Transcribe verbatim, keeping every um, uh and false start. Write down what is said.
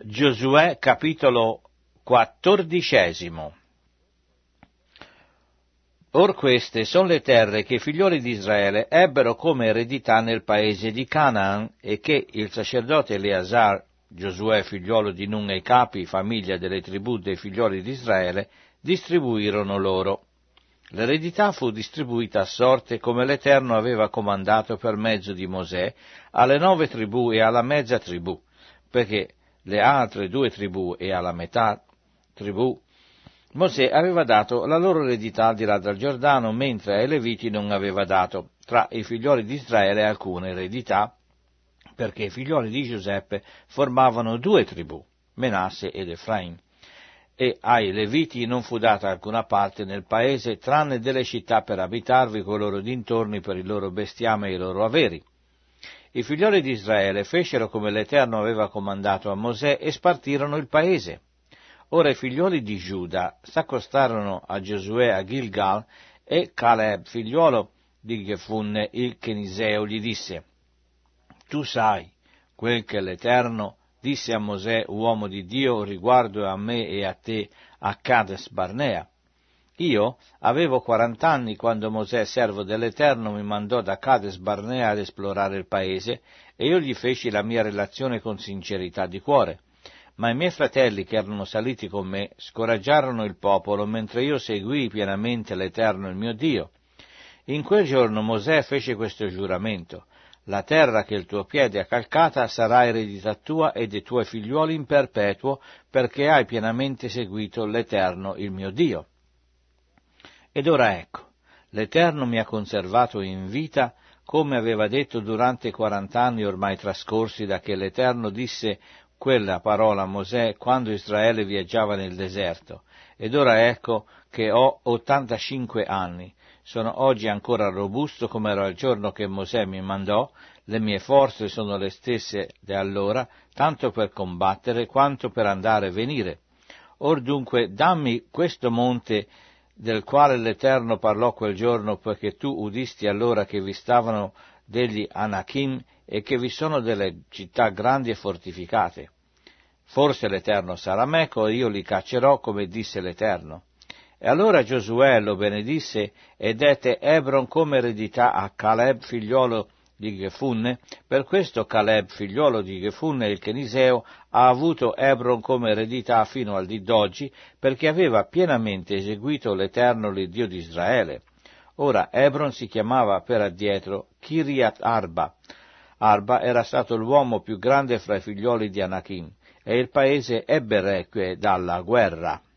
Giosuè capitolo quattordicesimo. Or queste sono le terre che i figlioli di Israele ebbero come eredità nel paese di Canaan e che il sacerdote Eleazar, Giosuè figliolo di Nun e i capi, famiglia delle tribù dei figlioli di Israele, distribuirono loro. L'eredità fu distribuita a sorte come l'Eterno aveva comandato per mezzo di Mosè alle nove tribù e alla mezza tribù, perché le altre due tribù e alla metà tribù Mosè aveva dato la loro eredità al di là del Giordano, mentre ai Leviti non aveva dato tra i figlioli di Israele alcuna eredità, perché i figlioli di Giuseppe formavano due tribù, Menasse ed Efraim, e ai Leviti non fu data alcuna parte nel paese, tranne delle città per abitarvi con i loro dintorni per il loro bestiame e i loro averi. I figlioli di Israele fecero come l'Eterno aveva comandato a Mosè e spartirono il paese. Ora i figlioli di Giuda s'accostarono a Giosuè a Gilgal e Caleb, figliuolo di Jefunne, il Cheniseo, gli disse: Tu sai quel che l'Eterno disse a Mosè, uomo di Dio, riguardo a me e a te a Cades Barnea. Io avevo quarant'anni quando Mosè, servo dell'Eterno, mi mandò da Cades Barnea ad esplorare il paese, e io gli feci la mia relazione con sincerità di cuore. Ma i miei fratelli che erano saliti con me scoraggiarono il popolo, mentre io seguii pienamente l'Eterno il mio Dio. In quel giorno Mosè fece questo giuramento: la terra che il tuo piede ha calcata sarà eredità tua e dei tuoi figliuoli in perpetuo, perché hai pienamente seguito l'Eterno il mio Dio. Ed ora ecco, l'Eterno mi ha conservato in vita, come aveva detto durante i quarant'anni ormai trascorsi da che l'Eterno disse quella parola a Mosè quando Israele viaggiava nel deserto. Ed ora ecco che ho ottantacinque anni, sono oggi ancora robusto come ero al giorno che Mosè mi mandò, le mie forze sono le stesse di allora, tanto per combattere quanto per andare e venire. Or dunque dammi questo monte del quale l'Eterno parlò quel giorno, poiché tu udisti allora che vi stavano degli Anachim e che vi sono delle città grandi e fortificate. Forse l'Eterno sarà meco e io li caccerò, come disse l'Eterno. E allora Giosuè lo benedisse e dette Ebron come eredità a Caleb, figliolo di Jefunne. Per questo Caleb, figliolo di Jefunne, il Cheniseo, ha avuto Ebron come eredità fino al dì d'oggi, perché aveva pienamente eseguito l'Eterno, l'Iddio di Israele. Ora Ebron si chiamava per addietro Kiriat Arba. Arba era stato l'uomo più grande fra i figlioli di Anachim, e il paese ebbe requie dalla guerra.